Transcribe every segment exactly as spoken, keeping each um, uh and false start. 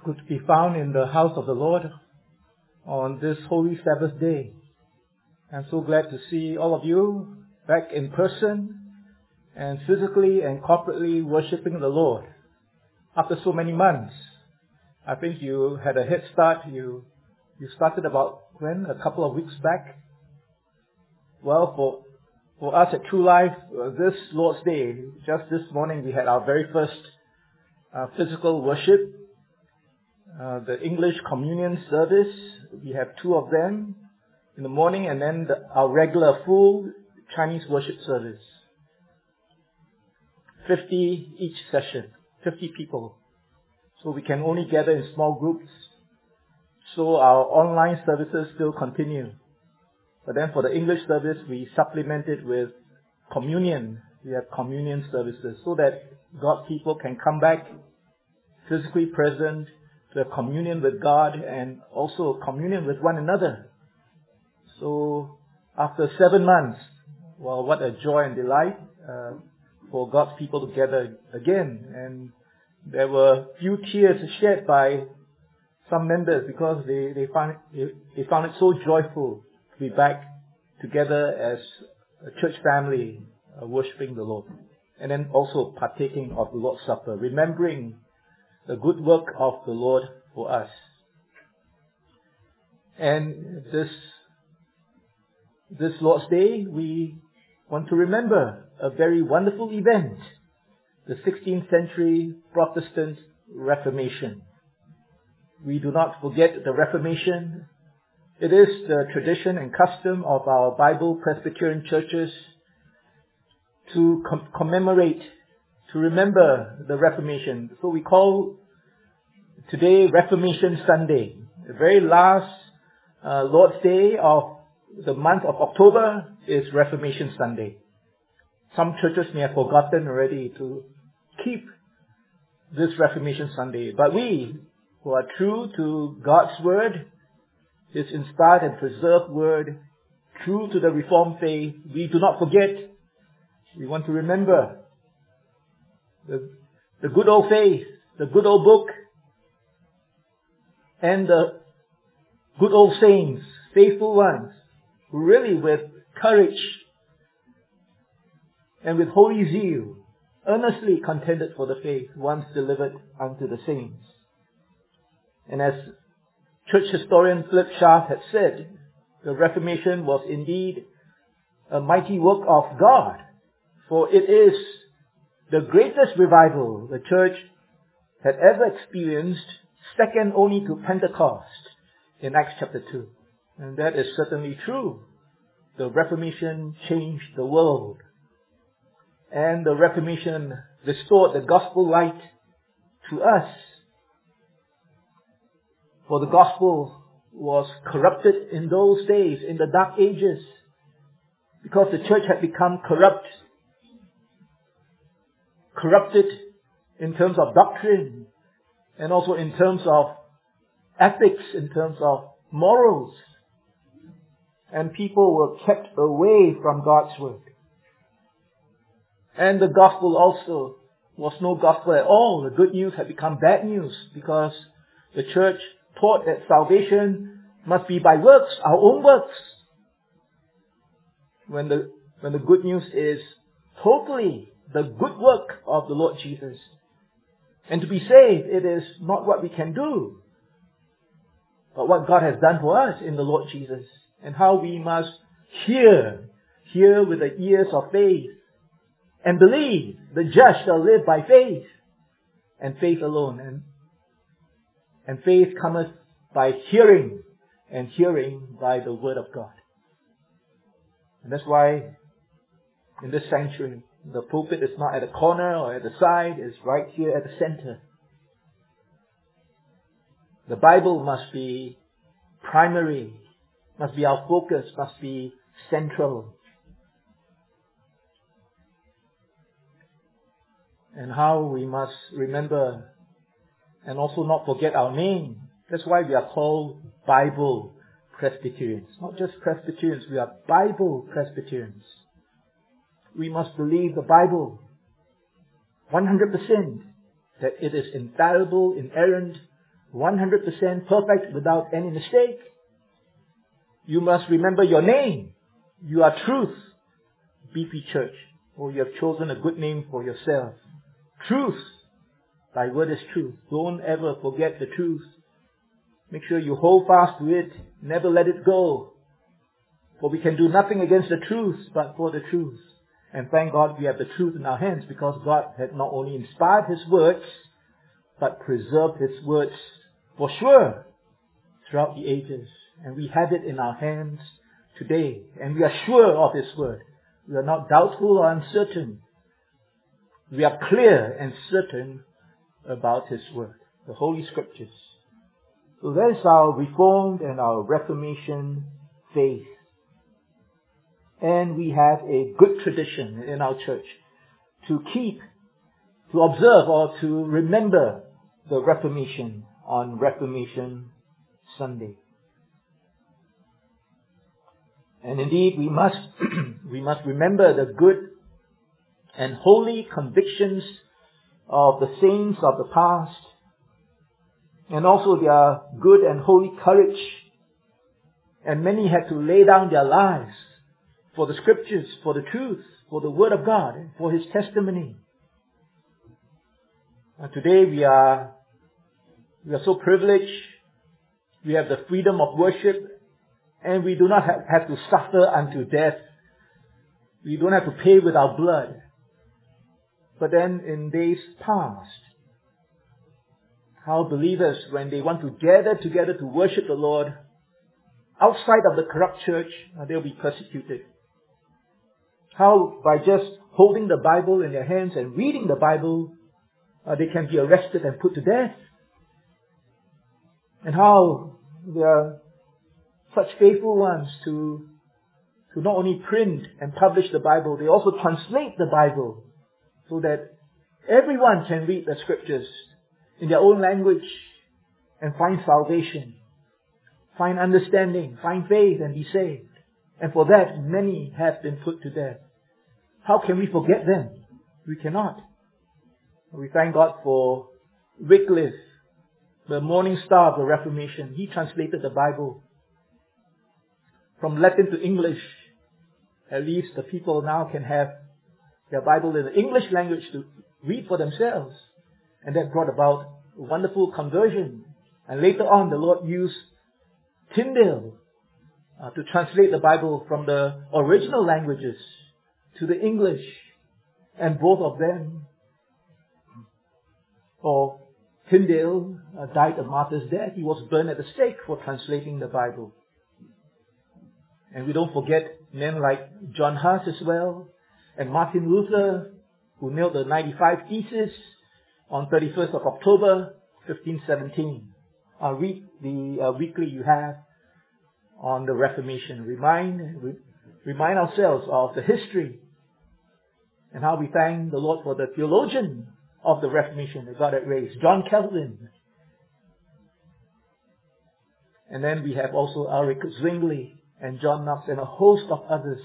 good to be found in the house of the Lord on this holy Sabbath day. I'm so glad to see all of you back in person and physically and corporately worshiping the Lord. After so many months, I think you had a head start. You you started about when? A couple of weeks back. Well, for for us at True Life, uh, this Lord's Day, just this morning, we had our very first uh, physical worship, uh, the English communion service. We have two of them in the morning, and then the, our regular full Chinese worship service. fifty each session, fifty people. So we can only gather in small groups. So our online services still continue. But then for the English service, we supplement it with communion. We have communion services so that God's people can come back physically present to have communion with God and also communion with one another. So after seven months, well, what a joy and delight uh, for God's people to gather again. And there were few tears shed by some members because they, they found it, they found it so joyful to be back together as a church family uh, worshiping the Lord. And then also partaking of the Lord's Supper, remembering the good work of the Lord for us. And this, this Lord's Day, we want to remember a very wonderful event, the sixteenth century Protestant Reformation. We do not forget the Reformation. It is the tradition and custom of our Bible Presbyterian churches to com- commemorate, to remember the Reformation. So we call today Reformation Sunday, the very last uh, Lord's Day of the month of October is Reformation Sunday. Some churches may have forgotten already to keep this Reformation Sunday, but we who are true to God's Word, His inspired and preserved Word, true to the Reformed faith, we do not forget. We want to remember the, the good old faith, the good old book, and the good old saints, faithful ones, who really with courage and with holy zeal, earnestly contended for the faith once delivered unto the saints. And as church historian Philip Schaff had said, the Reformation was indeed a mighty work of God, for it is the greatest revival the church had ever experienced, second only to Pentecost in Acts chapter two. And that is certainly true. The Reformation changed the world. And the Reformation restored the gospel light to us. For the gospel was corrupted in those days, in the dark ages, because the church had become corrupt. Corrupted in terms of doctrine, and also in terms of ethics, in terms of morals. And people were kept away from God's Word. And the gospel also was no gospel at all. The good news had become bad news because the church taught that salvation must be by works, our own works. When the, when the good news is totally the good work of the Lord Jesus. And to be saved, it is not what we can do, but what God has done for us in the Lord Jesus. And how we must hear, hear with the ears of faith, and believe the just shall live by faith, and faith alone. And And faith cometh by hearing, and hearing by the Word of God. And that's why in this sanctuary, the pulpit is not at the corner or at the side, it's right here at the center. The Bible must be primary, must be our focus, must be central. And how we must remember and also not forget our name. That's why we are called Bible Presbyterians. Not just Presbyterians, we are Bible Presbyterians. We must believe the Bible one hundred percent, that it is infallible, inerrant, one hundred percent perfect without any mistake. You must remember your name. You are truth. B P Church. Oh, you have chosen a good name for yourself. Truth. Thy word is truth. Don't ever forget the truth. Make sure you hold fast to it. Never let it go. For we can do nothing against the truth, but for the truth. And thank God we have the truth in our hands, because God had not only inspired His words, but preserved His words for sure throughout the ages. And we have it in our hands today. And we are sure of His word. We are not doubtful or uncertain. We are clear and certain about His word, the Holy Scriptures. So that is our Reformed and our Reformation faith. And we have a good tradition in our church to keep, to observe or to remember the Reformation on Reformation Sunday. And indeed, we must, we must remember the good and holy convictions of the saints of the past, and also their good and holy courage. And many had to lay down their lives for the Scriptures, for the truth, for the Word of God, and for His testimony. And today we are, we are so privileged. We have the freedom of worship, and we do not have, have to suffer unto death. We don't have to pay with our blood. But then in days past, how believers, when they want to gather together to worship the Lord outside of the corrupt church, they'll be persecuted. How by just holding the Bible in their hands and reading the Bible, uh, they can be arrested and put to death. And how there are such faithful ones to, to not only print and publish the Bible, they also translate the Bible so that everyone can read the Scriptures in their own language and find salvation, find understanding, find faith and be saved. And for that, many have been put to death. How can we forget them? We cannot. We thank God for Wycliffe, the morning star of the Reformation. He translated the Bible from Latin to English. At least the people now can have their Bible in the English language to read for themselves. And that brought about a wonderful conversion. And later on, the Lord used Tyndale uh, to translate the Bible from the original languages to the English. And both of them, or Tyndale uh, died a martyr's death. He was burned at the stake for translating the Bible. And we don't forget men like John Huss as well, and Martin Luther, who nailed the ninety-five Theses on thirty-first of October, fifteen seventeen. Uh, read the uh, weekly you have on the Reformation. Remind, re- remind ourselves of the history and how we thank the Lord for the theologian of the Reformation that God had raised, John Calvin. And then we have also Ulrich Zwingli and John Knox and a host of others.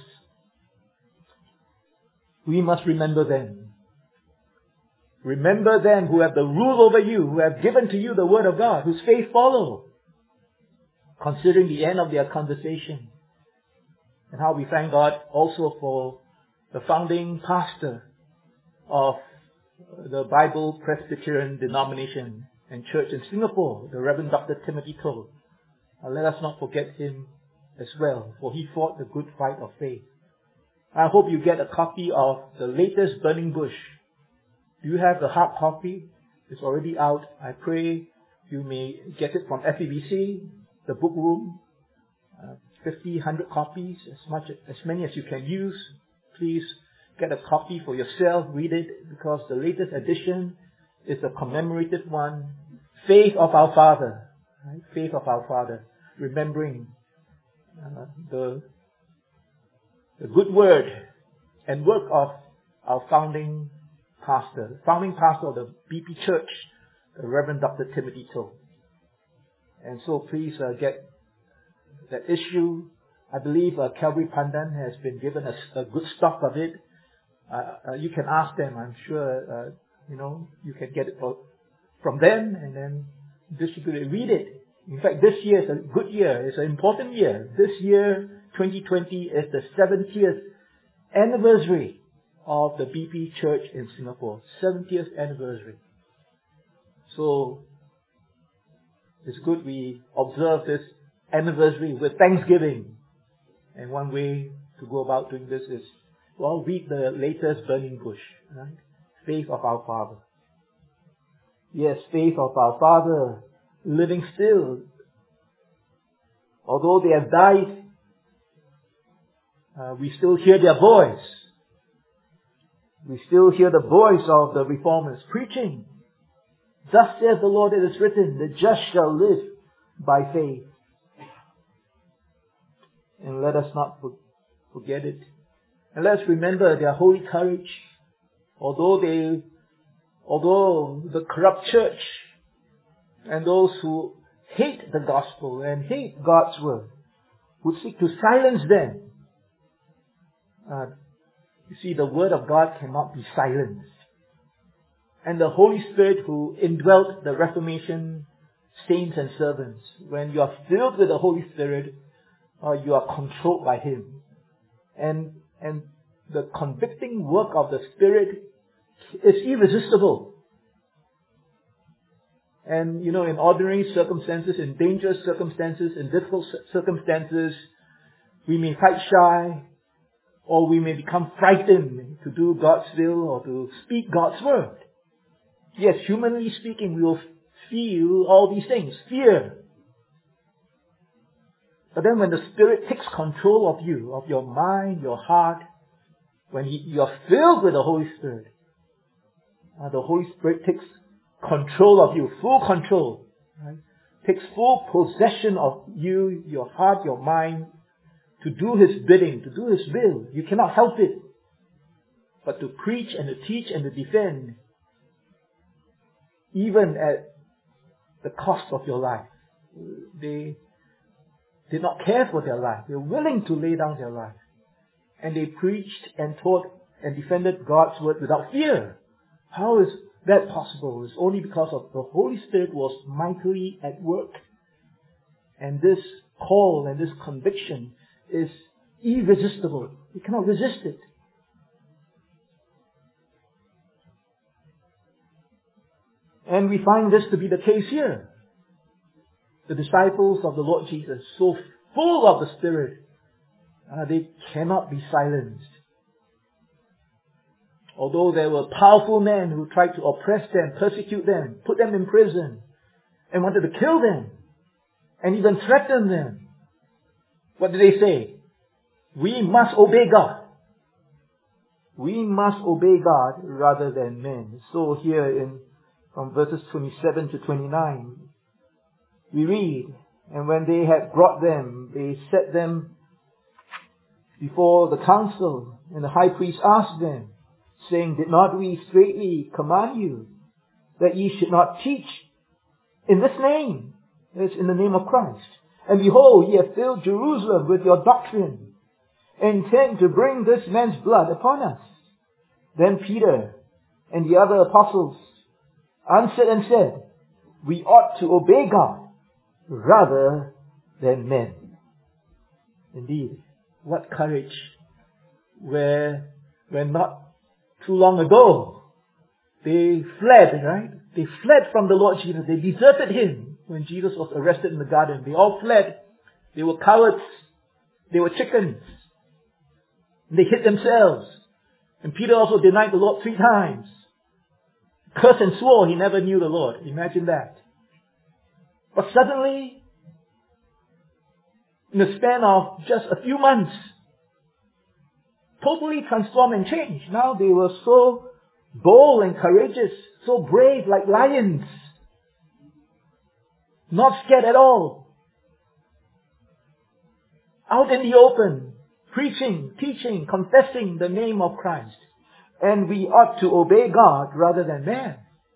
We must remember them. Remember them who have the rule over you, who have given to you the Word of God, whose faith follow, considering the end of their conversation. And how we thank God also for the founding pastor of the Bible Presbyterian denomination and church in Singapore, the Reverend Doctor Timothy Toh. Uh, let us not forget him as well, for he fought the good fight of faith. I hope you get a copy of the latest Burning Bush. Do you have the hard copy? It's already out. I pray you may get it from F E B C, the book room. Uh, fifty, one hundred copies, as much, as many as you can use. Please get a copy for yourself, read it, because the latest edition is a commemorative one. Faith of our Father. Right? Faith of our Father. Remembering uh, the, the good word and work of our founding pastor, founding pastor of the B P Church, the Reverend Doctor Timothy Toh. And so please uh, get that issue. I believe uh, Calvary Pandan has been given a, a good stock of it. Uh, uh, you can ask them. I'm sure uh, you know you can get it for, from them, and then distribute it. Read it. In fact, this year is a good year. It's an important year. This year, twenty twenty, is the seventieth anniversary of the B P Church in Singapore. seventieth anniversary. So, it's good we observe this anniversary with thanksgiving. And one way to go about doing this is, well, read the latest Burning Bush. Right? Faith of our Father. Yes, faith of our Father, living still. Although they have died, uh, we still hear their voice. We still hear the voice of the reformers preaching. Thus saith the Lord, it is written, the just shall live by faith. And let us not forget it. And let's remember their holy courage. Although they, although the corrupt church and those who hate the gospel and hate God's word would seek to silence them. Uh, you see, the word of God cannot be silenced. And the Holy Spirit who indwelt the Reformation saints and servants, when you are filled with the Holy Spirit, uh, you are controlled by Him. And, and the convicting work of the Spirit is irresistible. And, you know, in ordinary circumstances, in dangerous circumstances, in difficult circumstances, we may fight shy, or we may become frightened to do God's will or to speak God's word. Yes, humanly speaking, we will feel all these things, fear. But then when the Spirit takes control of you, of your mind, your heart, when he, you are filled with the Holy Spirit, uh, the Holy Spirit takes control of you, full control, right? Takes full possession of you, your heart, your mind, to do His bidding, to do His will. You cannot help it, but to preach and to teach and to defend, even at the cost of your life. They did not care for their life. They were willing to lay down their life. And they preached and taught and defended God's word without fear. How is that possible? It's only because of the Holy Spirit was mightily at work. And this call and this conviction is irresistible. You cannot resist it. And we find this to be the case here. The disciples of the Lord Jesus, so full of the Spirit, uh, they cannot be silenced. Although there were powerful men who tried to oppress them, persecute them, put them in prison, and wanted to kill them, and even threaten them. What did they say? We must obey God. We must obey God rather than men. So here in from verses twenty-seven to twenty-nine, we read, and when they had brought them, they set them before the council, and the high priest asked them, saying, did not we straitly command you that ye should not teach in this name? It's in the name of Christ. And behold, ye have filled Jerusalem with your doctrine, and intend to bring this man's blood upon us. Then Peter and the other apostles answered and said, we ought to obey God rather than men. Indeed, what courage, where, where not too long ago, they fled, right? They fled from the Lord Jesus. They deserted Him when Jesus was arrested in the garden. They all fled. They were cowards. They were chickens. They hid themselves. And Peter also denied the Lord three times. Cursed and swore he never knew the Lord. Imagine that. But suddenly, in the span of just a few months, totally transformed and changed. Now they were so bold and courageous, so brave like lions. Not scared at all. Out in the open, preaching, teaching, confessing the name of Christ. And we ought to obey God rather than man.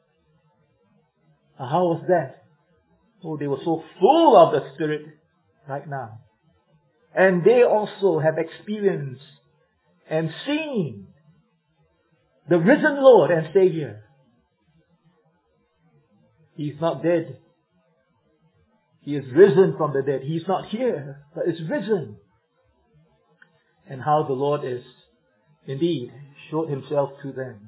How was that? Oh, they were so full of the Spirit right now. And they also have experienced and seen the risen Lord and Savior. He's not dead. He is risen from the dead. He's not here, but is risen. And how the Lord is indeed showed himself to them.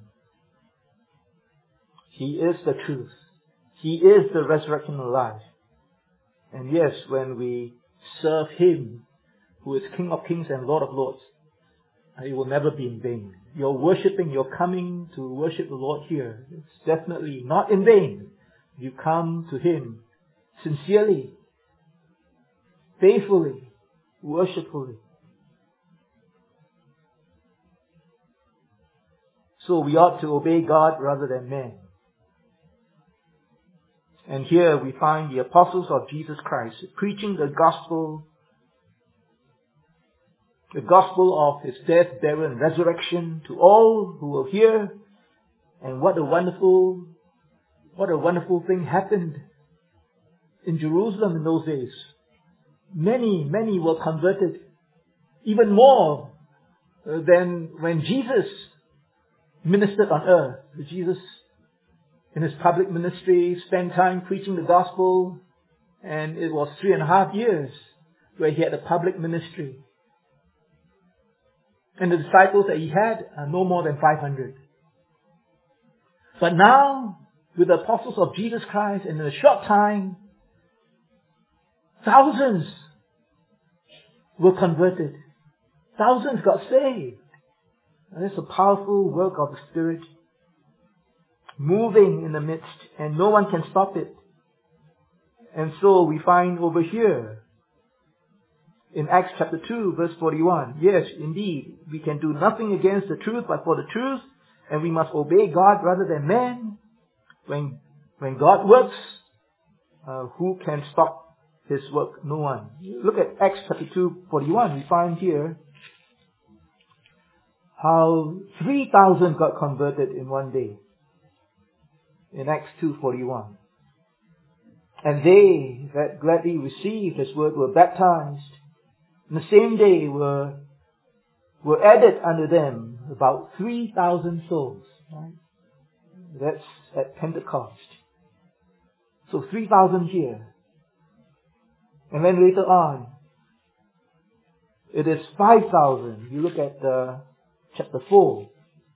He is the truth. He is the resurrection and life. And yes, when we serve Him, who is King of kings and Lord of lords, it will never be in vain. You're worshipping, you're coming to worship the Lord here. It's definitely not in vain. You come to Him sincerely, faithfully, worshipfully. So we ought to obey God rather than men. And here we find the apostles of Jesus Christ preaching the gospel, the gospel of His death, burial, and resurrection to all who will hear. And what a wonderful, what a wonderful thing happened in Jerusalem in those days. Many, many were converted, even more than when Jesus ministered on earth. Jesus, in His public ministry, spent time preaching the gospel, and it was three and a half years where He had a public ministry. And the disciples that He had are no more than five hundred. But now, with the apostles of Jesus Christ, and in a short time, thousands were converted. Thousands got saved. And it's a powerful work of the Spirit moving in the midst, and no one can stop it. And so we find over here in Acts chapter two, verse forty-one, yes, indeed, we can do nothing against the truth but for the truth, and we must obey God rather than men. When, when God works, uh, who can stop His work? No one. Look at Acts chapter two, forty-one. We find here how three thousand got converted in one day. In Acts two forty-one. And they that gladly received His word were baptized. And the same day were, were added unto them about three thousand souls. Right? That's at Pentecost. So three thousand here. And then later on, it is five thousand. You look at uh, chapter four.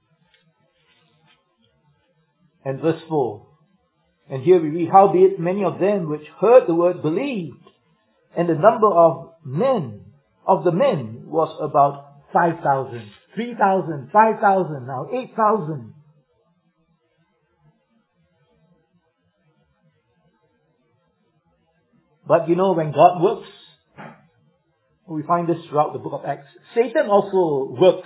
And verse four. And here we read, howbeit many of them which heard the word believed, and the number of men, of the men was about five thousand. three thousand, five thousand, now eight thousand. But you know, when God works, we find this throughout the book of Acts, Satan also works.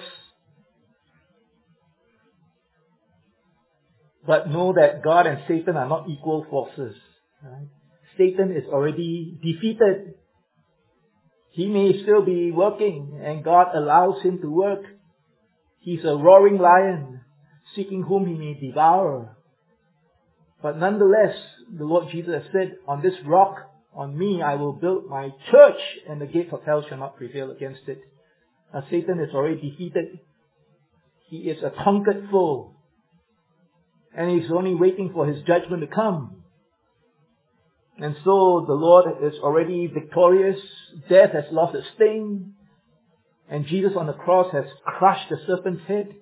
But know that God and Satan are not equal forces. Right? Satan is already defeated. He may still be working, and God allows him to work. He's a roaring lion, seeking whom he may devour. But nonetheless, the Lord Jesus has said, on this rock, on me, I will build my church, and the gates of hell shall not prevail against it. Now, Satan is already defeated. He is a conquered foe. And He's only waiting for His judgment to come. And so the Lord is already victorious. Death has lost its sting. And Jesus on the cross has crushed the serpent's head.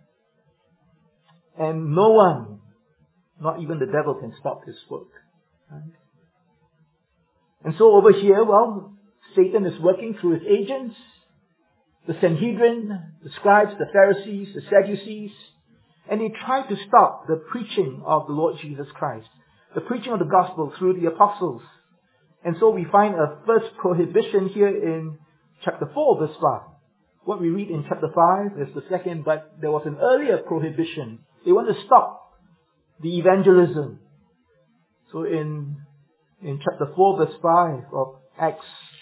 And no one, not even the devil, can stop His work. Right? And so over here, well, Satan is working through his agents. The Sanhedrin, the scribes, the Pharisees, the Sadducees. And they tried to stop the preaching of the Lord Jesus Christ, the preaching of the gospel through the apostles. And so we find a first prohibition here in chapter four, verse five. What we read in chapter five is the second, but there was an earlier prohibition. They want to stop the evangelism. So in, in chapter four, verse five of Acts,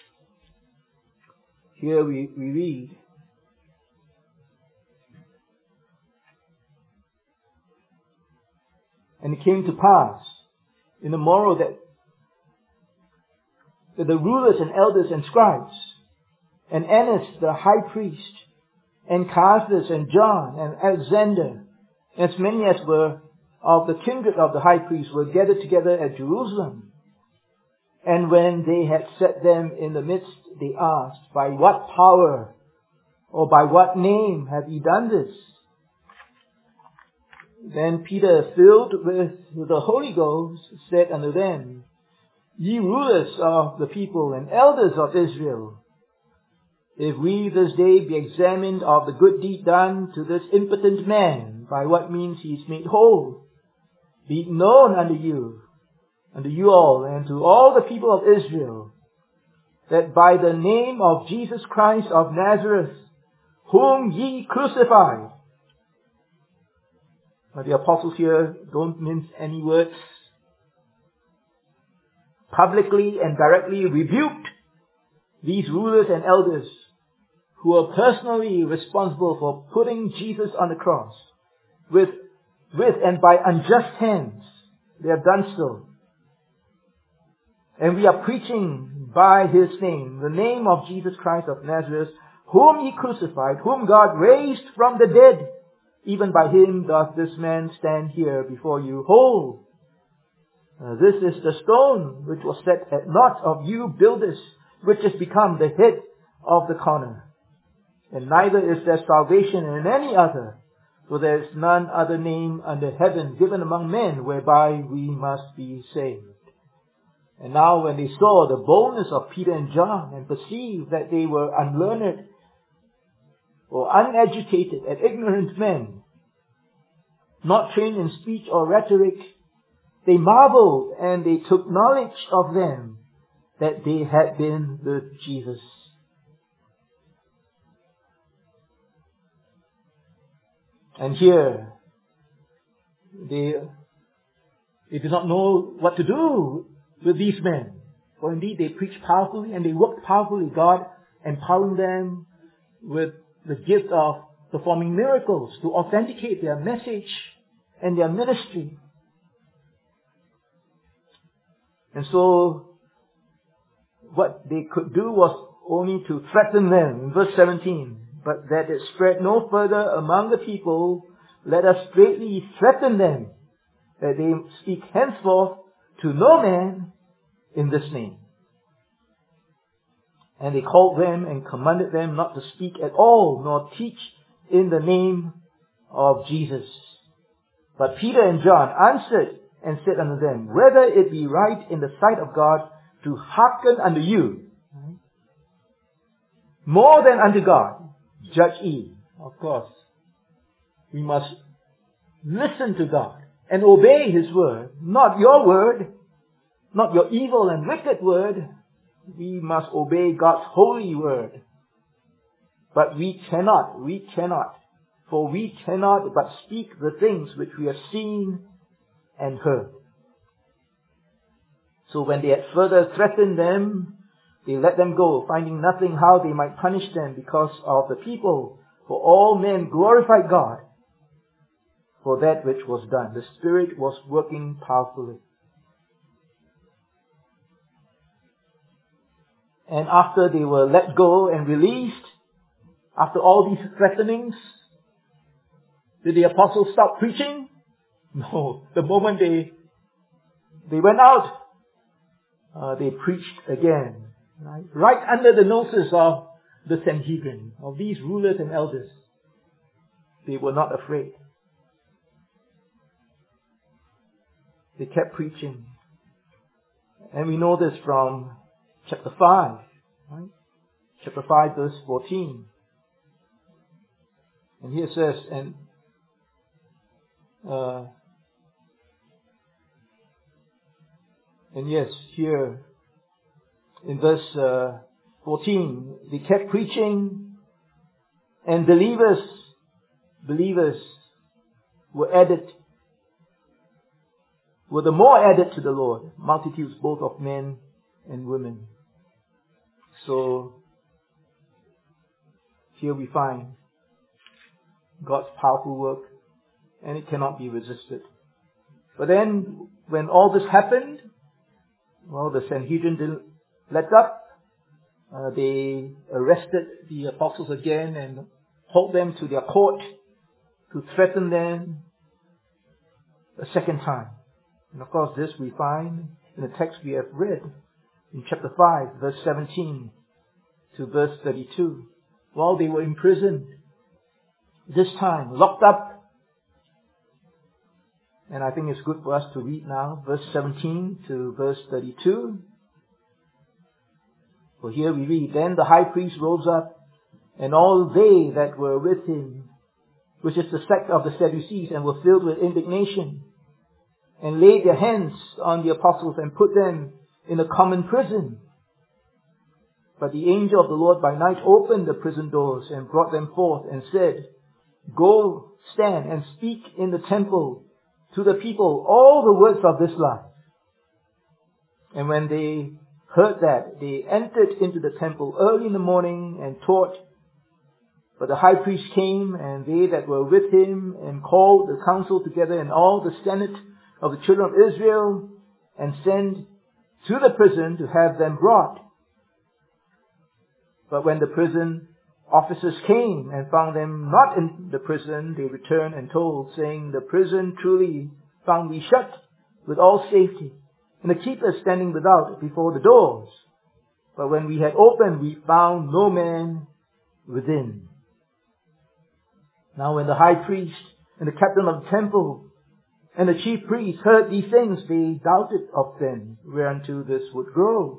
here we, we read, and it came to pass in the morrow that, that the rulers and elders and scribes, and Annas the high priest, and Caiaphas and John and Alexander, as many as were of the kindred of the high priest, were gathered together at Jerusalem. And when they had set them in the midst, they asked, by what power or by what name have ye done this? Then Peter, filled with the Holy Ghost, said unto them, Ye rulers of the people and elders of Israel, if we this day be examined of the good deed done to this impotent man, by what means he is made whole, be it known unto you, unto you all, and to all the people of Israel, that by the name of Jesus Christ of Nazareth, whom ye crucified. But the apostles here don't mince any words. Publicly and directly rebuked these rulers and elders who were personally responsible for putting Jesus on the cross. With, with and by unjust hands, they have done so. And we are preaching by His name, the name of Jesus Christ of Nazareth, whom ye crucified, whom God raised from the dead. Even by Him doth this man stand here before you whole. Uh, this is the stone which was set at naught of you builders, which has become the head of the corner. And neither is there salvation in any other, for there is none other name under heaven given among men whereby we must be saved. And now when they saw the boldness of Peter and John and perceived that they were unlearned or uneducated and ignorant men, not trained in speech or rhetoric, they marveled and they took knowledge of them that they had been with Jesus. And here, they, they did not know what to do with these men. For indeed they preached powerfully and they worked powerfully, God empowering them with the gift of performing miracles to authenticate their message and their ministry. And so, what they could do was only to threaten them. In verse seventeen, but that it spread no further among the people, let us straightly threaten them, that they speak henceforth to no man in this name. And they called them and commanded them not to speak at all, nor teach in the name of Jesus. But Peter and John answered and said unto them, whether it be right in the sight of God to hearken unto you, more than unto God, judge ye. Of course, we must listen to God and obey His word, not your word, not your evil and wicked word. We must obey God's holy word. But we cannot, we cannot, for we cannot but speak the things which we have seen and heard. So when they had further threatened them, they let them go, finding nothing how they might punish them because of the people. For all men glorified God for that which was done. The Spirit was working powerfully. And after they were let go and released, after all these threatenings, did the apostles stop preaching? No. The moment they they went out, uh, they preached again. Right? right under the noses of the Sanhedrin, of these rulers and elders. They were not afraid. They kept preaching. And we know this from chapter five. Right? Chapter five verse fourteen. And here it says, and uh, and yes, here in verse uh, fourteen, they kept preaching, and believers, believers were added, were the more added to the Lord, multitudes both of men and women. So here we find God's powerful work, and it cannot be resisted. But then, when all this happened, well, the Sanhedrin didn't let up. Uh, they arrested the apostles again and hauled them to their court to threaten them a second time. And of course, this we find in the text we have read. in chapter five, verse seventeen to verse thirty-two. While they were imprisoned, this time locked up. And I think it's good for us to read now, verse seventeen to verse thirty-two. For here we read, Then the high priest rose up, and all they that were with him, which is the sect of the Sadducees, and were filled with indignation, and laid their hands on the apostles and put them in a common prison. But the angel of the Lord by night opened the prison doors and brought them forth and said, Go stand and speak in the temple to the people all the words of this life. And when they heard that, they entered into the temple early in the morning and taught. But the high priest came, and they that were with him, and called the council together and all the senate of the children of Israel, and sent to the prison to have them brought. But when the prison officers came and found them not in the prison, they returned and told, saying, The prison truly found we shut with all safety, and the keepers standing without before the doors. But when we had opened, we found no man within. Now when the high priest and the captain of the temple and the chief priests heard these things, they doubted of them whereunto this would grow.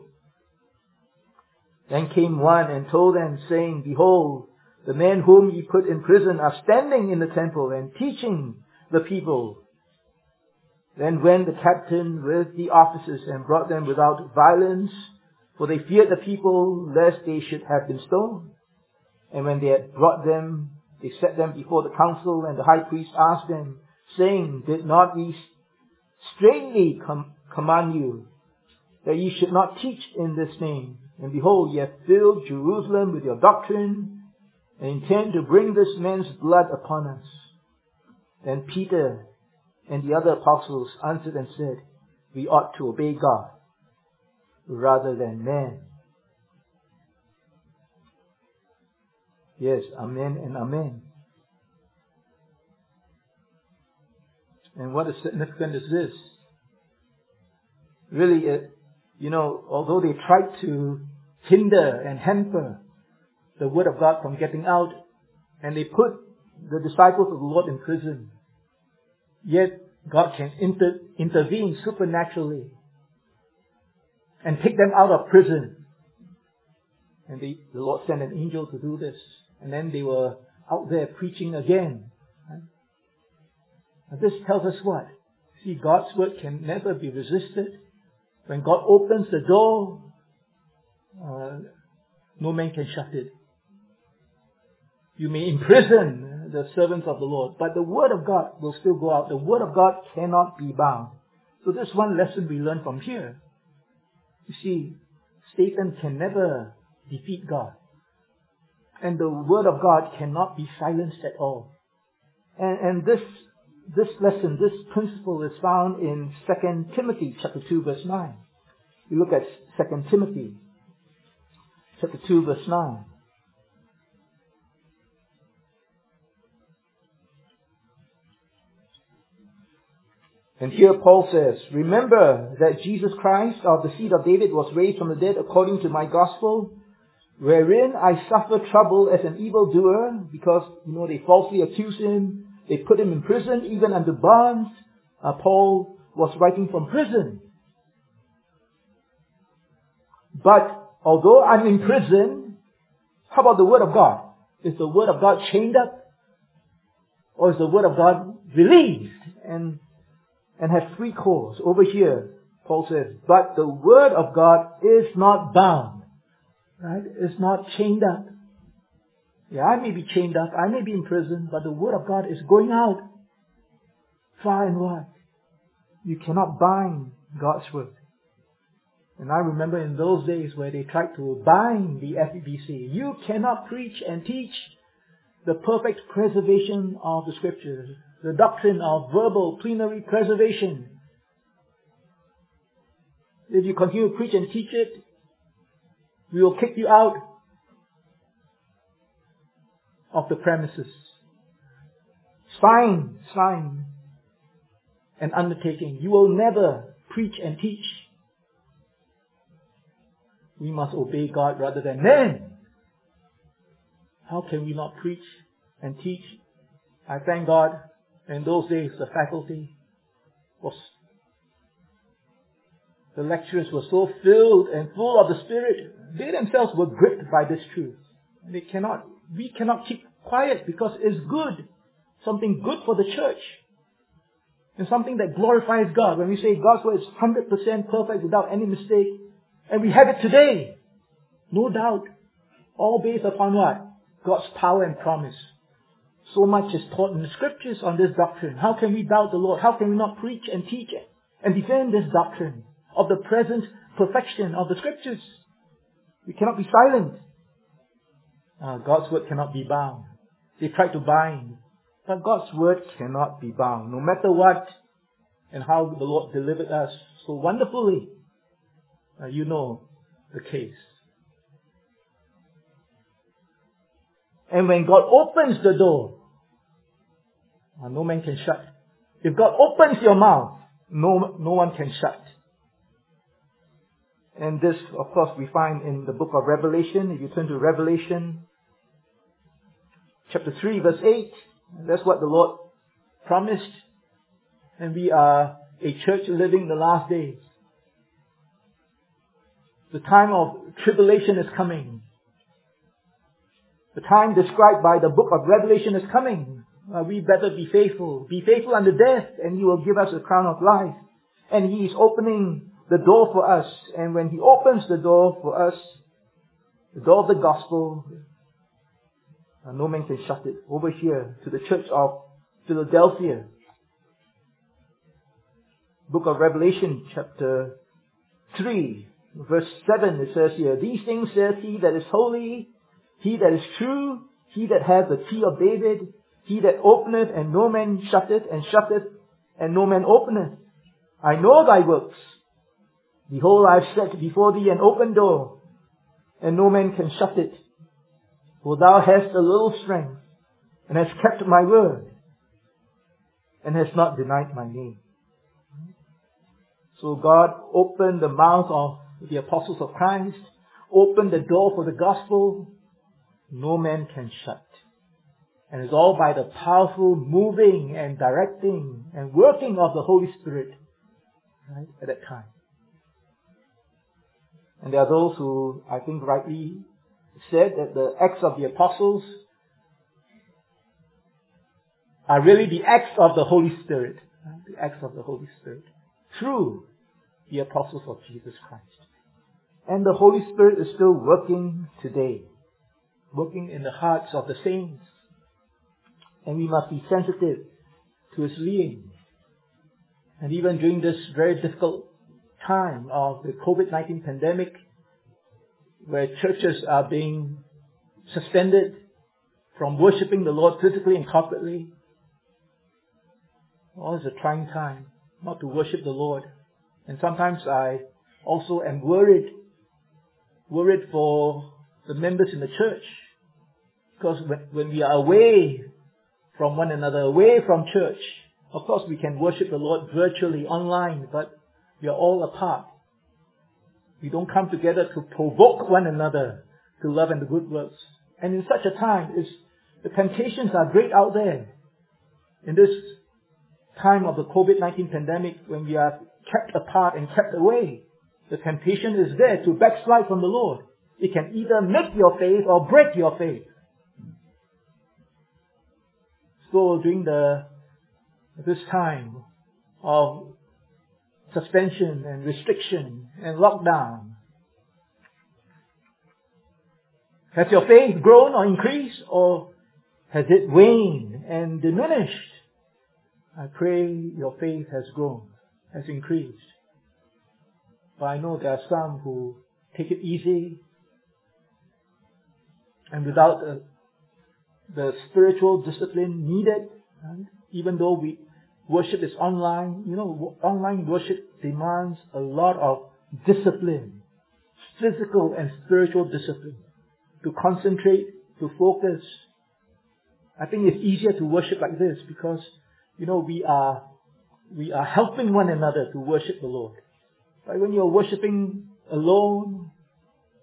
Then came one and told them, saying, Behold, the men whom ye put in prison are standing in the temple and teaching the people. Then went the captain with the officers and brought them without violence, for they feared the people, lest they should have been stoned. And when they had brought them, they set them before the council, and the high priest asked them, saying, Did not we straitly com- command you that ye should not teach in this name? And behold, ye have filled Jerusalem with your doctrine, and intend to bring this man's blood upon us. Then Peter and the other apostles answered and said, We ought to obey God rather than man. Yes, amen and amen. And what is significant is this. Really, it, you know, although they tried to hinder and hamper the word of God from getting out, and they put the disciples of the Lord in prison, yet God can inter- intervene supernaturally and take them out of prison. And they, the Lord sent an angel to do this. And then they were out there preaching again. Right? And this tells us what? See, God's word can never be resisted. When God opens the door, uh, no man can shut it. You may imprison the servants of the Lord, but the word of God will still go out. The word of God cannot be bound. So this is one lesson we learn from here. You see, Satan can never defeat God. And the word of God cannot be silenced at all. And, and this this lesson, this principle is found in Second Timothy chapter two, verse nine. You look at Second Timothy chapter two, verse nine. And here Paul says, Remember that Jesus Christ of the seed of David was raised from the dead according to my gospel, wherein I suffer trouble as an evildoer, because, you know, they falsely accuse him. They put him in prison, even under bonds. Uh, Paul was writing from prison. But although I'm in prison, how about the word of God? Is the word of God chained up? Or is the word of God released and, and has free course? Over here, Paul says, but the word of God is not bound. Right? It's not chained up. Yeah, I may be chained up, I may be in prison, but the word of God is going out far and wide. You cannot bind God's word. And I remember in those days where they tried to bind the F E B C. You cannot preach and teach the perfect preservation of the scriptures, the doctrine of verbal plenary preservation. If you continue to preach and teach it, we will kick you out of the premises. Sign, sign an undertaking. You will never preach and teach we must obey God rather than men. How can we not preach and teach? I thank God in those days the faculty was, the lecturers were so filled and full of the Spirit. They themselves were gripped by this truth. They cannot, we cannot keep quiet because it's good. Something good for the church. And something that glorifies God. When we say God's word is one hundred percent perfect without any mistake. And we have it today. No doubt. All based upon what? God's power and promise. So much is taught in the scriptures on this doctrine. How can we doubt the Lord? How can we not preach and teach it and defend this doctrine of the present perfection of the scriptures? We cannot be silent. Uh, God's word cannot be bound. They tried to bind. But God's word cannot be bound. No matter what and how the Lord delivered us so wonderfully. Uh, you know the case. And when God opens the door, uh, no man can shut. If God opens your mouth, no, no one can shut. And this, of course, we find in the book of Revelation. If you turn to Revelation chapter three, verse eight, that's what the Lord promised. And we are a church living the last days. The time of tribulation is coming. The time described by the book of Revelation is coming. Uh, we better be faithful. Be faithful unto death, and He will give us a crown of life. And He is opening the door for us. And when He opens the door for us, the door of the gospel, uh, no man can shut it. Over here to the church of Philadelphia. Book of Revelation chapter three, verse seven, it says here, "These things says He that is holy, He that is true, He that hath the key of David, He that openeth, and no man shutteth, and shutteth, and no man openeth. I know thy works. Behold, I have set before thee an open door, and no man can shut it. For thou hast a little strength, and hast kept my word, and hast not denied my name." So God opened the mouth of the apostles of Christ, opened the door for the gospel. No man can shut. And it's all by the powerful moving and directing and working of the Holy Spirit, right, at that time. And there are those who, I think rightly said that the Acts of the Apostles are really the acts of the Holy Spirit. Right? The acts of the Holy Spirit. Through the apostles of Jesus Christ. And the Holy Spirit is still working today. Working in the hearts of the saints. And we must be sensitive to His leading. And even during this very difficult time of the covid nineteen pandemic, where churches are being suspended from worshipping the Lord physically and corporately, well, it's a trying time not to worship the Lord. And sometimes I also am worried, worried for the members in the church. Because when, when we are away from one another, away from church, of course we can worship the Lord virtually, online, but we are all apart. We don't come together to provoke one another to love and the good works. And in such a time, is the temptations are great out there. In this time of the covid nineteen pandemic, when we are kept apart and kept away, the temptation is there to backslide from the Lord. It can either make your faith or break your faith. So during the this time of suspension and restriction and lockdown, has your faith grown or increased, or has it waned and diminished? I pray your faith has grown, has increased. But I know there are some who take it easy, and without the, the spiritual discipline needed, right? Even though we worship is online, you know, online worship demands a lot of discipline, physical and spiritual discipline, to concentrate, to focus. I think it's easier to worship like this because, you know, we are we are helping one another to worship the Lord. But when you're worshiping alone,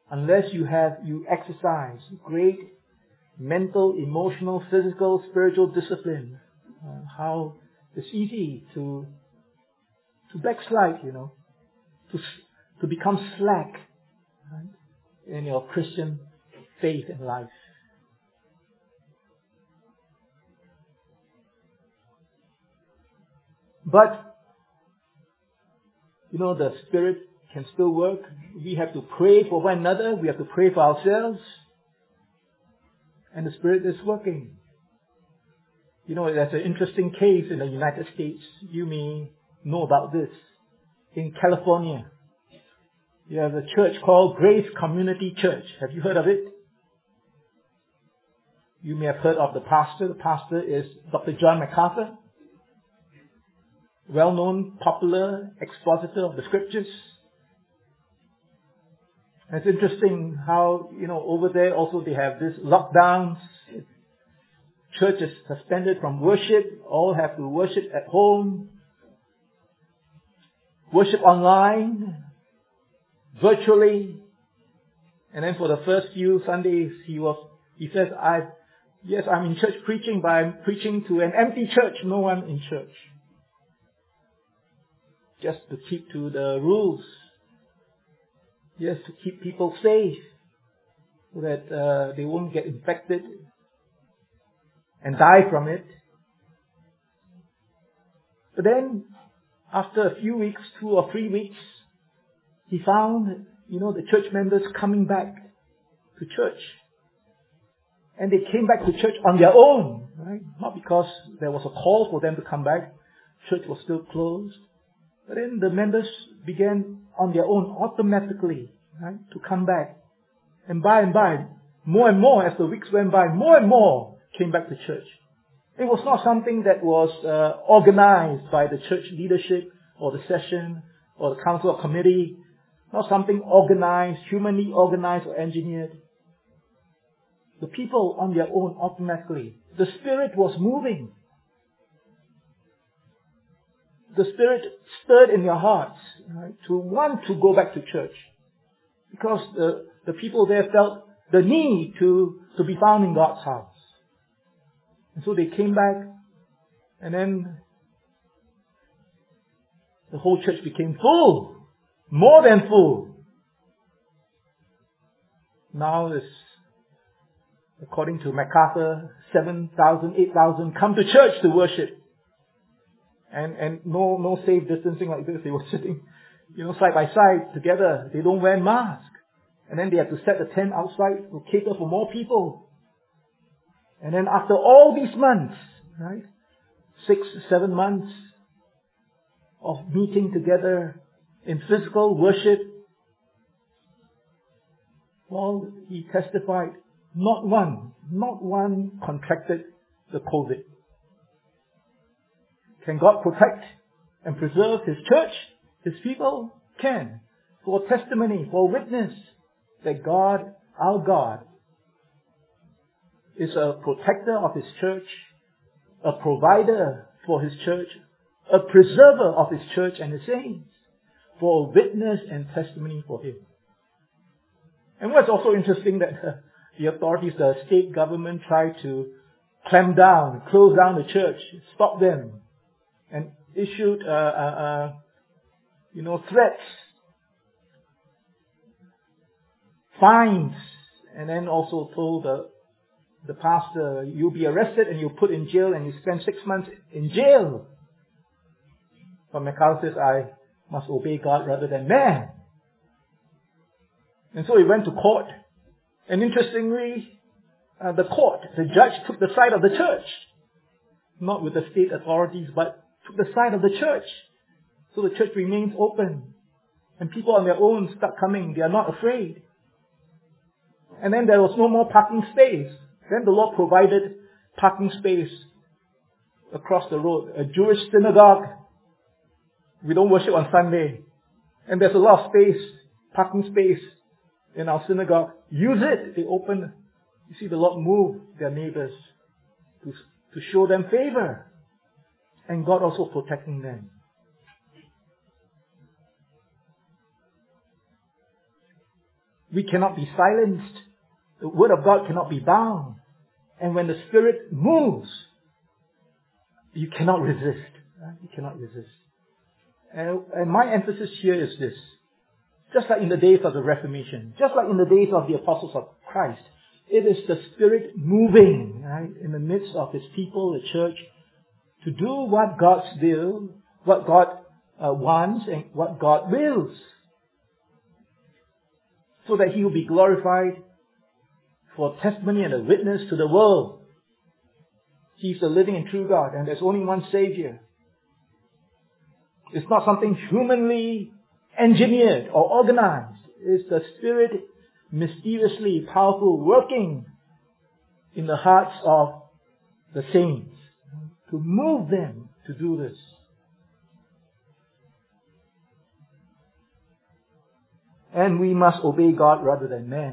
unless you have, you exercise great mental, emotional, physical, spiritual discipline, uh, how it's easy to to backslide, you know, to to become slack, right, in your Christian faith and life. But, you know, the Spirit can still work. We have to pray for one another. We have to pray for ourselves. And the Spirit is working. You know, there's an interesting case in the United States. You may know about this. In California, you have a church called Grace Community Church. Have you heard of it? You may have heard of the pastor. The pastor is Doctor John MacArthur. Well-known, popular expositor of the Scriptures. And it's interesting how, you know, over there also they have this lockdowns. Church is suspended from worship. All have to worship at home. Worship online. Virtually. And then for the first few Sundays, he was, he says, I, yes, I'm in church preaching, but I'm preaching to an empty church. No one in church. Just to keep to the rules. Yes, to keep people safe. So that uh, they won't get infected and die from it. But then, after a few weeks, two or three weeks, he found, you know, the church members coming back to church. And they came back to church on their own, right? Not because there was a call for them to come back. Church was still closed. But then the members began on their own automatically, right, to come back. And by and by, more and more as the weeks went by, more and more came back to church. It was not something that was uh, organized by the church leadership or the session or the council or committee. Not something organized, humanly organized or engineered. The people on their own automatically. The Spirit was moving. The Spirit stirred in your hearts, right, to want to go back to church. Because the, the people there felt the need to, to be found in God's house. And so they came back, and then the whole church became full. More than full. Now it's, according to MacArthur, seven thousand, eight thousand come to church to worship. And and no no safe distancing like this. They were sitting, you know, side by side together. They don't wear masks. And then they have to set the tent outside to cater for more people. And then after all these months, right, six, seven months of meeting together in physical worship, well, he testified, not one, not one contracted the COVID. Can God protect and preserve His church, His people? Can. For testimony, for witness that God, our God, is a protector of His church, a provider for His church, a preserver of His church and His saints, for a witness and testimony for Him. And what's also interesting that uh, the authorities, the state government tried to clamp down, close down the church, stop them, and issued, uh, uh, uh, you know, threats, fines, and then also told the, the pastor, you'll be arrested and you'll put in jail and you spend six months in jail. But MacArthur says, I must obey God rather than man. And so he went to court. And interestingly, uh, the court, the judge took the side of the church. Not with the state authorities, but took the side of the church. So the church remains open. And people on their own start coming. They are not afraid. And then there was no more parking space. Then the Lord provided parking space across the road. A Jewish synagogue. We don't worship on Sunday. And there's a lot of space, parking space in our synagogue. Use it. They open. You see the Lord move their neighbors to, to show them favor. And God also protecting them. We cannot be silenced. The Word of God cannot be bound. And when the Spirit moves, you cannot resist. Right? You cannot resist. And, and my emphasis here is this. Just like in the days of the Reformation, just like in the days of the apostles of Christ, it is the Spirit moving, right, in the midst of His people, the church, to do what God's will, what God uh, wants, and what God wills, so that He will be glorified for testimony and a witness to the world. He's the living and true God, and there's only one Savior. It's not something humanly engineered or organized. It's the Spirit mysteriously powerful, working in the hearts of the saints to move them to do this. And we must obey God rather than man.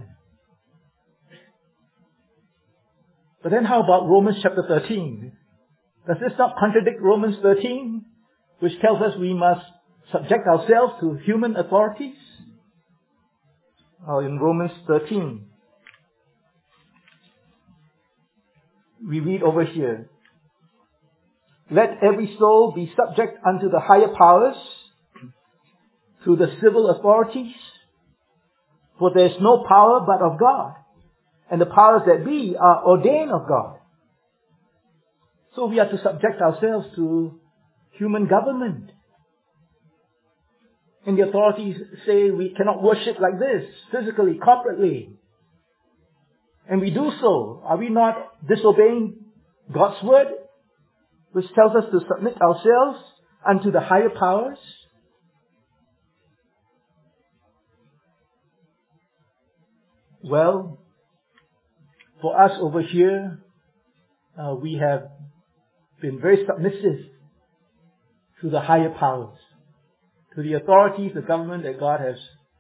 But then how about Romans chapter thirteen? Does this not contradict Romans thirteen, which tells us we must subject ourselves to human authorities? Oh, in Romans thirteen, we read over here, let every soul be subject unto the higher powers, to the civil authorities, for there is no power but of God, and the powers that be are ordained of God. So we are to subject ourselves to human government. And the authorities say we cannot worship like this, physically, corporately. And we do so. Are we not disobeying God's word, which tells us to submit ourselves unto the higher powers? Well, for us over here, uh, we have been very submissive to the higher powers, to the authorities, the government that God has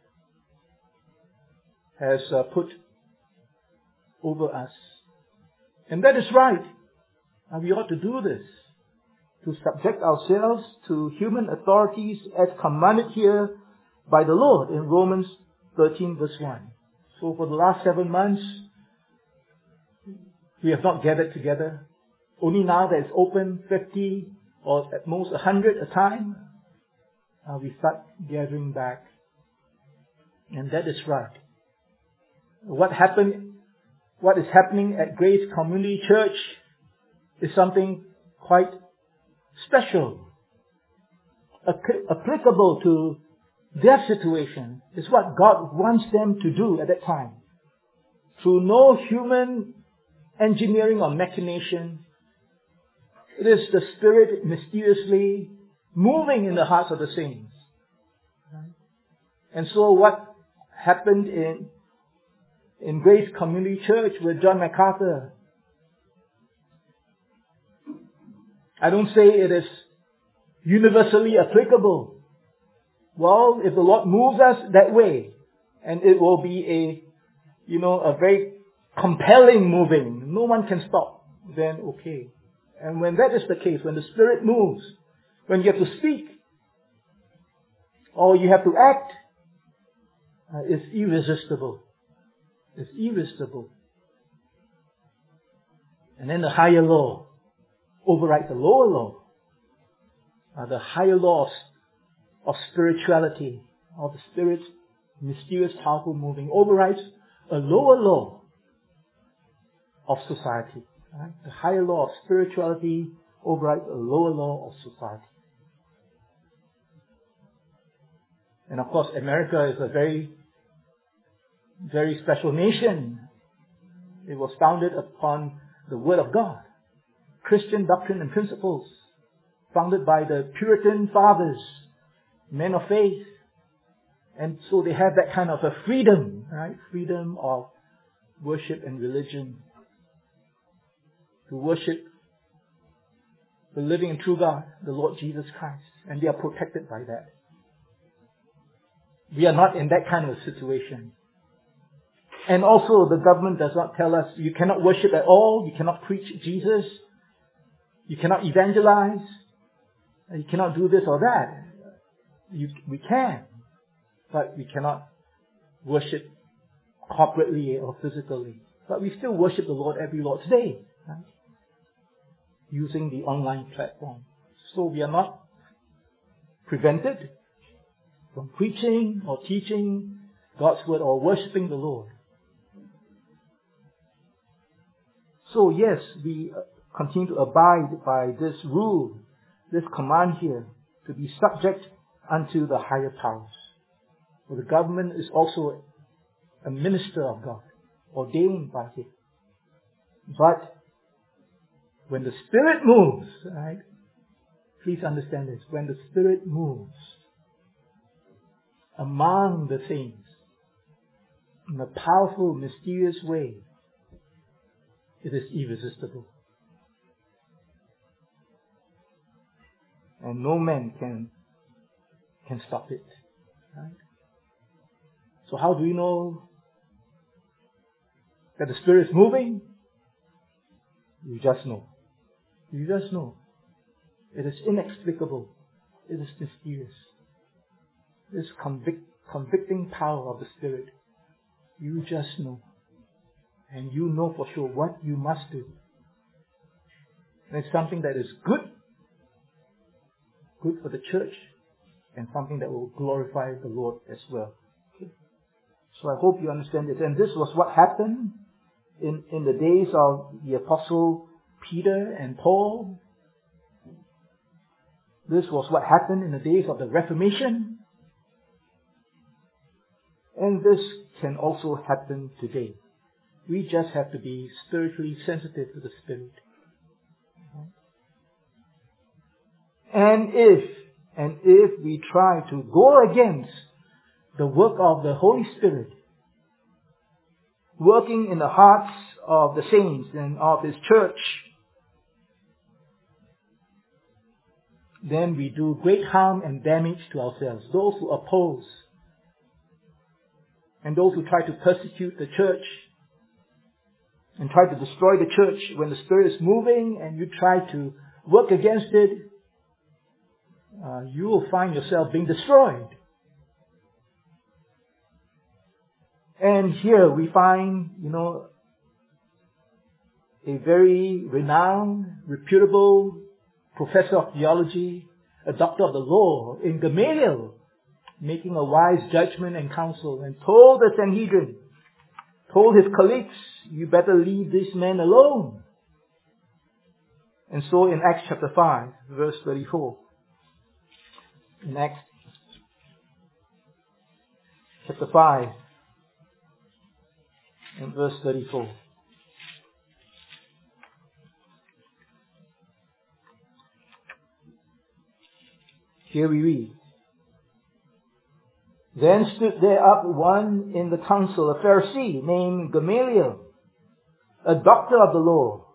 has uh, put over us. And that is right. And we ought to do this, to subject ourselves to human authorities as commanded here by the Lord in Romans thirteen verse one. So for the last seven months, we have not gathered together. Only now that it's open fifty or at most one hundred a time, uh, we start gathering back. And that is right. What happened, what is happening at Grace Community Church is something quite special, applicable to their situation. It's what God wants them to do at that time. Through no human engineering or machination, it is the Spirit mysteriously moving in the hearts of the saints. And so what happened in in Grace Community Church with John MacArthur, I don't say it is universally applicable. Well, if the Lord moves us that way, and it will be a, you know, a very compelling moving, no one can stop, then okay. And when that is the case, when the Spirit moves, when you have to speak, or you have to act, uh, it's irresistible. It's irresistible. And then the higher law overrides the lower law. Uh, the higher laws of spirituality, of the Spirit's mysterious, powerful moving, overrides a lower law of society. Right? The higher law of spirituality overrides a lower law of society. And of course, America is a very, very special nation. It was founded upon the Word of God, Christian doctrine and principles, founded by the Puritan fathers, men of faith. And so they have that kind of a freedom, right? Freedom of worship and religion. To worship the living and true God, the Lord Jesus Christ. And they are protected by that. We are not in that kind of a situation. And also the government does not tell us you cannot worship at all, you cannot preach Jesus, you cannot evangelize, you cannot do this or that. You, we can, but we cannot worship corporately or physically. But we still worship the Lord every Lord's Day, right? Using the online platform. So we are not prevented from preaching or teaching God's word or worshiping the Lord. So yes, we continue to abide by this rule, this command here, to be subject unto the higher powers. For the government is also a minister of God, ordained by Him. But when the Spirit moves, right? Please understand this. When the Spirit moves among the saints in a powerful, mysterious way, it is irresistible. And no man can, can stop it. Right? So how do we know that the Spirit is moving? You just know. You just know. It is inexplicable. It is mysterious. This convict, convicting power of the Spirit. You just know. And you know for sure what you must do. And it's something that is good. Good for the church. And something that will glorify the Lord as well. Okay. So I hope you understand this. And this was what happened in, in the days of the Apostle Peter and Paul. This was what happened in the days of the Reformation. And this can also happen today. We just have to be spiritually sensitive to the Spirit. And if, and if we try to go against the work of the Holy Spirit, working in the hearts of the saints and of His church, then we do great harm and damage to ourselves. Those who oppose and those who try to persecute the church and try to destroy the church when the Spirit is moving and you try to work against it, uh, you will find yourself being destroyed. And here we find, you know, a very renowned, reputable professor of theology, a doctor of the law in Gamaliel, making a wise judgment and counsel, and told the Sanhedrin, told his colleagues, you better leave this man alone. And so in Acts chapter five, verse thirty-four, in Acts chapter five and verse thirty-four, here we read, then stood there up one in the council, a Pharisee named Gamaliel, a doctor of the law,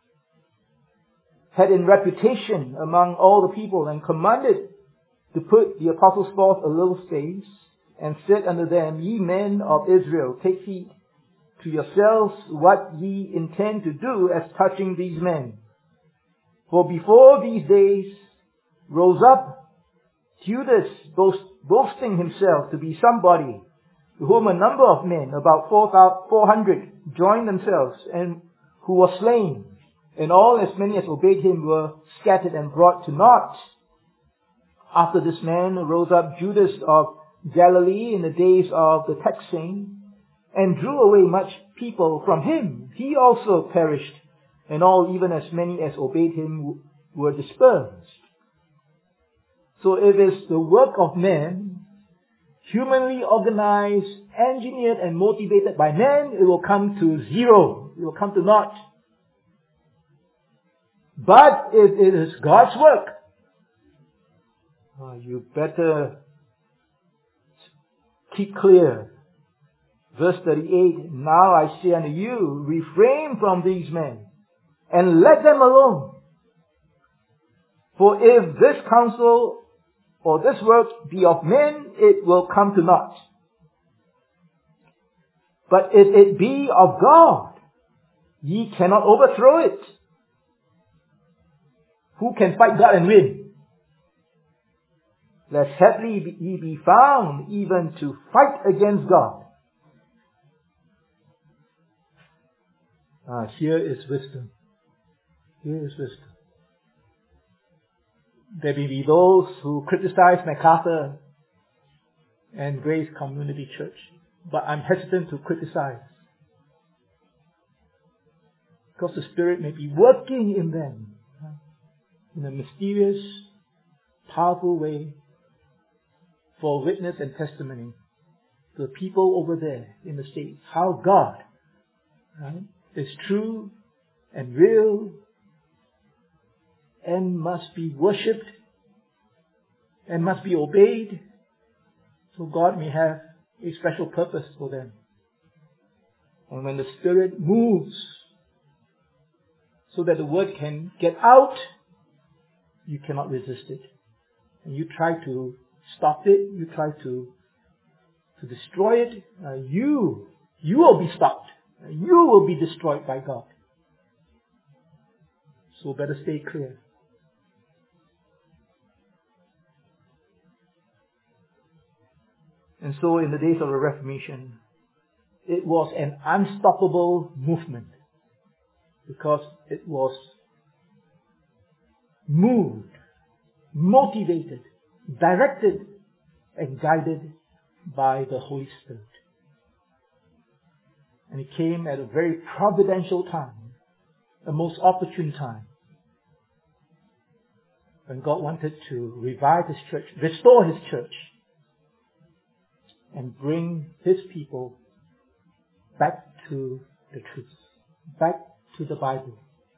had in reputation among all the people, and commanded to put the apostles forth a little space, and said unto them, ye men of Israel, take heed to yourselves what ye intend to do as touching these men. For before these days rose up Judas, boast, boasting himself to be somebody, to whom a number of men, about four hundred, joined themselves, and who were slain, and all as many as obeyed him were scattered and brought to naught. After this man rose up Judas of Galilee in the days of the taxing, and drew away much people from him. He also perished, and all, even as many as obeyed him, were dispersed. So if it's the work of men, humanly organized, engineered and motivated by men, it will come to zero. It will come to naught. But if it is God's work, uh, you better keep clear. Verse thirty-eight, now I say unto you, refrain from these men, and let them alone. For if this counsel or this work be of men, it will come to naught. But if it be of God, ye cannot overthrow it. Who can fight God and win? Lest haply ye be found even to fight against God. Ah, here is wisdom. Here is wisdom. There may be those who criticize MacArthur and Grace Community Church, but I'm hesitant to criticize, because the Spirit may be working in them in a mysterious, powerful way for witness and testimony to the people over there in the States, how God, right, is true and real and must be worshipped and must be obeyed, so God may have a special purpose for them. And when the Spirit moves so that the word can get out, you cannot resist it. And you try to stop it, you try to to destroy it, uh, you you will be stopped. You will be destroyed by God. So better stay clear. And so in the days of the Reformation, it was an unstoppable movement, because it was moved, motivated, directed, and guided by the Holy Spirit. And it came at a very providential time, a most opportune time, when God wanted to revive His church, restore His church, and bring His people back to the truth, back to the Bible,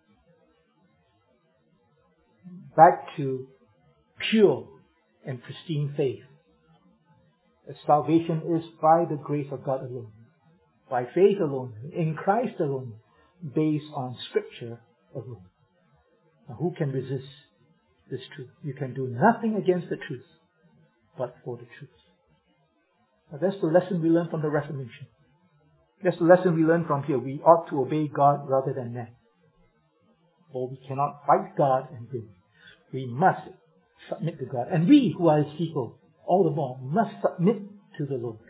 back to pure and pristine faith. That salvation is by the grace of God alone, by faith alone, in Christ alone, based on Scripture alone. Now, who can resist this truth? You can do nothing against the truth, but for the truth. Now, that's the lesson we learn from the Reformation. That's the lesson we learn from here. We ought to obey God rather than man. For we cannot fight God and win. We must submit to God. And we who are His people, all the more, must submit to the Lord,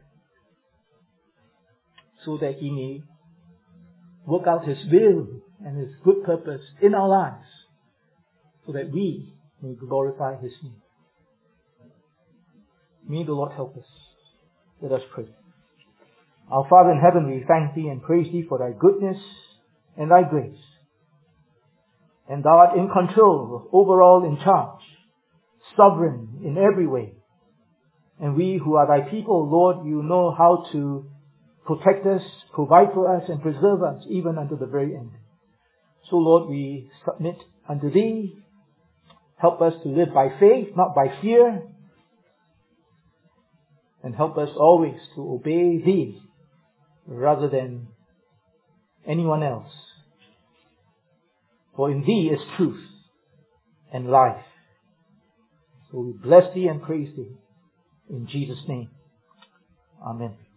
so that He may work out His will and His good purpose in our lives, so that we may glorify His name. May the Lord help us. Let us pray. Our Father in heaven, we thank Thee and praise Thee for Thy goodness and Thy grace. And Thou art in control, overall in charge, sovereign in every way. And we who are Thy people, Lord, You know how to protect us, provide for us, and preserve us even unto the very end. So, Lord, we submit unto Thee. Help us to live by faith, not by fear. And help us always to obey Thee rather than anyone else. For in Thee is truth and life. So we bless Thee and praise Thee. In Jesus' name. Amen.